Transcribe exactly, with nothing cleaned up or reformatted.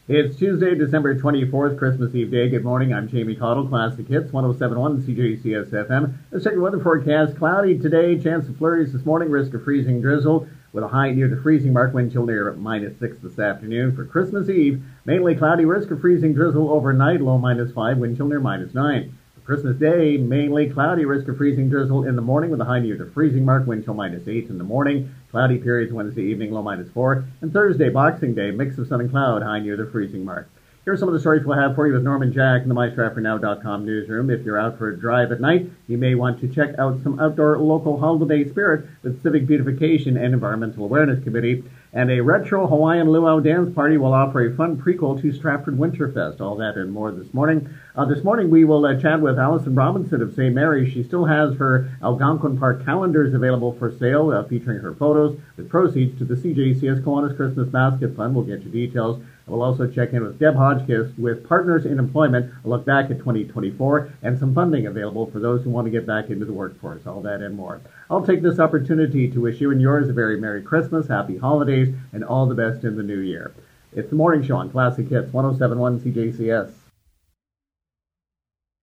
It's Tuesday, December twenty-fourth, Christmas Eve day. Good morning. I'm Jamie Cottle, Classic Hits, one oh seven point one C J C S F M. Let's check the weather forecast. Cloudy today, chance of flurries this morning, risk of freezing drizzle with a high near the freezing mark, wind chill near minus six this afternoon. For Christmas Eve, mainly cloudy, risk of freezing drizzle overnight, low minus five, wind chill near minus nine. Christmas Day, mainly cloudy, risk of freezing drizzle in the morning with a high near the freezing mark, wind chill minus eight in the morning. Cloudy periods Wednesday evening, low minus four. And Thursday, Boxing Day, mix of sun and cloud, high near the freezing mark. Here are some of the stories we'll have for you with Norman Jack in the my stratford now dot com newsroom. If you're out for a drive at night, you may want to check out some outdoor local holiday spirit with Civic Beautification and Environmental Awareness Committee. And a retro Hawaiian luau dance party will offer a fun prequel to Stratford Winterfest. All that and more this morning. Uh, this morning we will uh, chat with Alison Robinson of Saint Mary's. She still has her Algonquin Park calendars available for sale, uh, featuring her photos with proceeds to the C J C S Kiwanis Christmas Basket Fund. We'll get you details. We'll also check in with Deb Hodgkiss with Partners in Employment, a look back at twenty twenty-four, and some funding available for those who want to get back into the workforce. All that and more. I'll take this opportunity to wish you and yours a very Merry Christmas, Happy Holidays, and all the best in the new year. It's the morning show on Classic Hits, one oh seven point one C J C S.